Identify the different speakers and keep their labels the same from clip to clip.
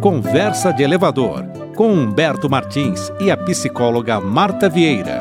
Speaker 1: Conversa de Elevador, com Humberto Martins e a psicóloga Marta Vieira.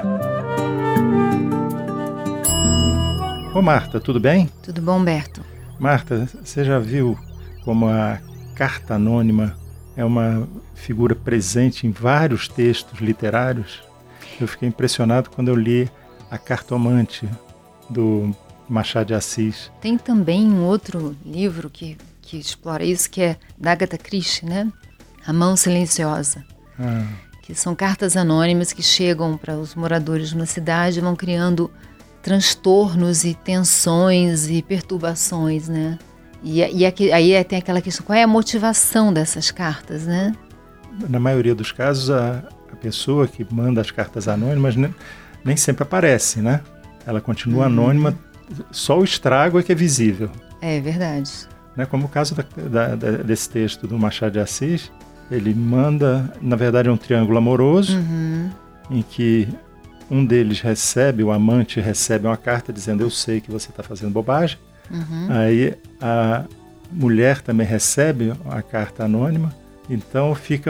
Speaker 2: Ô Marta, tudo bem?
Speaker 3: Tudo bom, Humberto?
Speaker 2: Marta, você já viu como a carta anônima é uma figura presente em vários textos literários? Eu fiquei impressionado quando eu li A Cartomante, do Machado de Assis.
Speaker 3: Tem também um outro livro que explora isso, que é da Agatha Christie, né? A Mão Silenciosa. Que são cartas anônimas que chegam para os moradores de uma cidade e vão criando transtornos e tensões e perturbações, né? E aqui, aí tem aquela questão, qual é a motivação dessas cartas, né?
Speaker 2: Na maioria dos casos, a pessoa que manda as cartas anônimas nem sempre aparece, né? Ela continua anônima, só o estrago é que é visível.
Speaker 3: É verdade.
Speaker 2: Né? Como o caso desse texto do Machado de Assis, ele manda, na verdade é um triângulo amoroso, em que um deles recebe, o amante recebe uma carta dizendo: eu sei que você está fazendo bobagem. Aí a mulher também recebe a carta anônima, então fica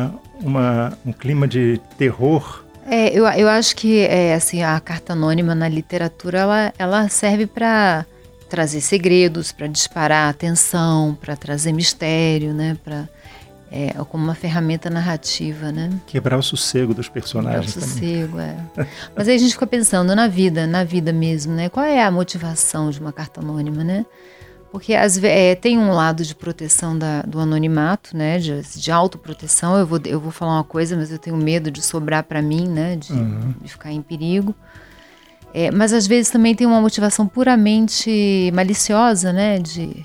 Speaker 2: um clima de terror.
Speaker 3: Eu acho que assim, a carta anônima na literatura ela serve para trazer segredos, para disparar atenção, para trazer mistério, né? Como uma ferramenta narrativa, né?
Speaker 2: Quebrar o sossego dos personagens.
Speaker 3: Quebrar o sossego, Mas aí a gente fica pensando na vida mesmo, né? Qual é a motivação de uma carta anônima, né? Porque tem um lado de proteção do anonimato, né? De autoproteção. Eu vou falar uma coisa, mas eu tenho medo de sobrar para mim, né? De ficar em perigo. Mas às vezes também tem uma motivação puramente maliciosa, né?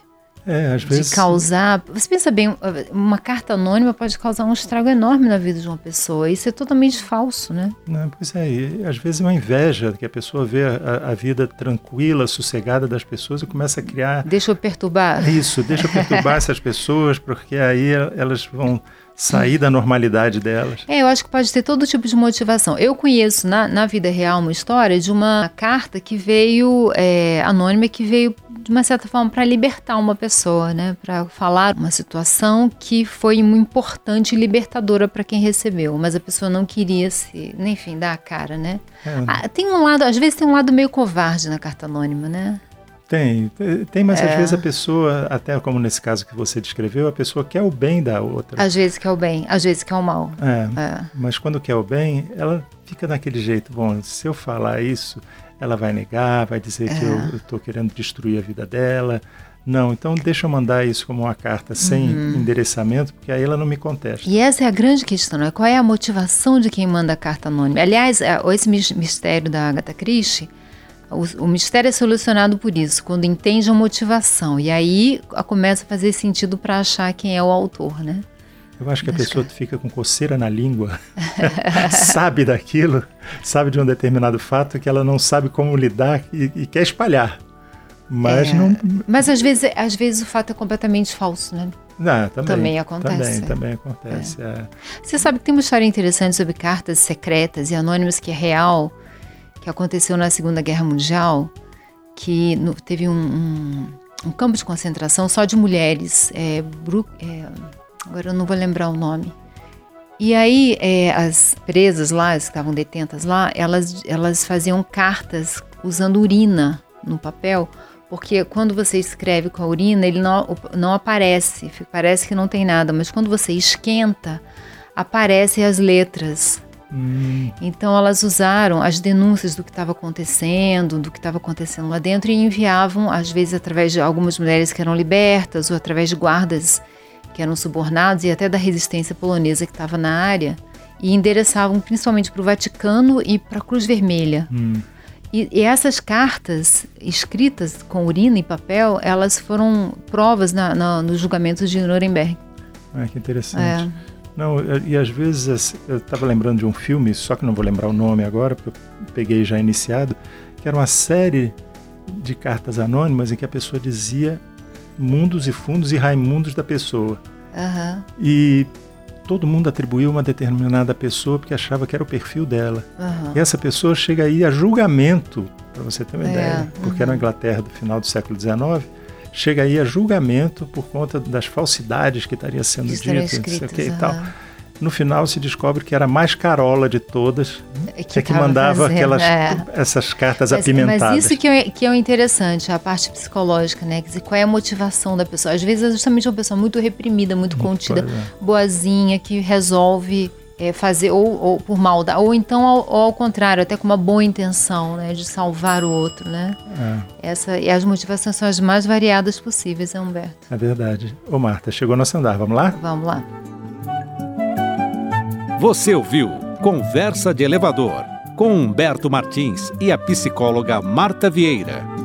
Speaker 2: Às vezes...
Speaker 3: De causar... Você pensa bem, uma carta anônima pode causar um estrago enorme na vida de uma pessoa. Isso é totalmente falso, né?
Speaker 2: Pois é, e às vezes é uma inveja que a pessoa vê a vida tranquila, sossegada das pessoas e começa a criar...
Speaker 3: Deixa eu perturbar.
Speaker 2: Isso, deixa eu perturbar essas pessoas, porque aí elas vão sair da normalidade delas.
Speaker 3: Eu acho que pode ter todo tipo de motivação. Eu conheço na vida real uma história de uma carta que veio, anônima, que veio de uma certa forma para libertar uma pessoa, né? Para falar uma situação que foi muito importante e libertadora para quem recebeu, mas a pessoa não queria enfim, dar a cara, né? Tem um lado, às vezes tem um lado meio covarde na carta anônima, né?
Speaker 2: Tem, mas às vezes a pessoa, até como nesse caso que você descreveu, a pessoa quer o bem da outra.
Speaker 3: Às vezes quer o bem, às vezes quer o mal.
Speaker 2: Mas quando quer o bem, ela fica daquele jeito: bom, se eu falar isso, ela vai negar, vai dizer que eu estou querendo destruir a vida dela. Não, então deixa eu mandar isso como uma carta sem endereçamento, porque aí ela não me contesta.
Speaker 3: E essa é a grande questão, né? Qual é a motivação de quem manda a carta anônima? Aliás, esse mistério da Agatha Christie, o mistério é solucionado por isso, quando entende a motivação. E aí começa a fazer sentido para achar quem é o autor, né?
Speaker 2: Eu acho que a pessoa fica com coceira na língua, sabe daquilo, sabe de um determinado fato que ela não sabe como lidar e quer espalhar. Mas não...
Speaker 3: Mas às vezes o fato é completamente falso, né?
Speaker 2: Também
Speaker 3: acontece.
Speaker 2: Também acontece.
Speaker 3: Você sabe que tem uma história interessante sobre cartas secretas e anônimas que é real, que aconteceu na Segunda Guerra Mundial, que teve um campo de concentração só de mulheres, agora eu não vou lembrar o nome. E aí as presas lá, as que estavam detentas lá, elas faziam cartas usando urina no papel, porque quando você escreve com a urina, ele não aparece, parece que não tem nada, mas quando você esquenta, aparecem as letras. Então elas usaram as denúncias do que estava acontecendo lá dentro e enviavam, às vezes através de algumas mulheres que eram libertas ou através de guardas que eram subornados e até da resistência polonesa que estava na área, e endereçavam principalmente para o Vaticano e para a Cruz Vermelha. E essas cartas escritas com urina e papel, elas foram provas nos julgamentos de Nuremberg.
Speaker 2: Que interessante. Não, e às vezes, eu estava lembrando de um filme, só que não vou lembrar o nome agora, porque eu peguei já iniciado, que era uma série de cartas anônimas em que a pessoa dizia mundos e fundos e raimundos da pessoa. E todo mundo atribuiu uma determinada pessoa porque achava que era o perfil dela. E essa pessoa chega aí a julgamento, para você ter uma ideia, porque era a Inglaterra do final do século XIX, chega aí a julgamento por conta das falsidades que estaria sendo ditas, não sei o que e tal. No final se descobre que era a mais carola de todas, que mandava essas cartas apimentadas.
Speaker 3: Mas isso que é o interessante, a parte psicológica, né? Quer dizer, qual é a motivação da pessoa? Às vezes é justamente uma pessoa muito reprimida, muito contida, boazinha, que resolve fazer ou por maldade, ou então ao contrário, até com uma boa intenção, né? De salvar o outro, né? E as motivações são as mais variadas possíveis, Humberto.
Speaker 2: É verdade. Ô Marta, chegou nosso andar, vamos lá?
Speaker 3: Vamos lá.
Speaker 1: Você ouviu Conversa de Elevador, com Humberto Martins e a psicóloga Marta Vieira.